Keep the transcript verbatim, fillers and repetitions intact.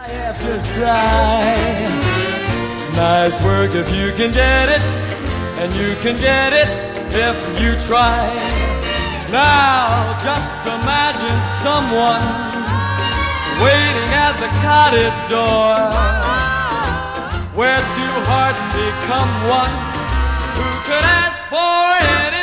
After sigh, nice work if you can get it, and you can get it if you try. Now just imagine someone waiting at the cottage door, where two hearts become one. Who could ask for it?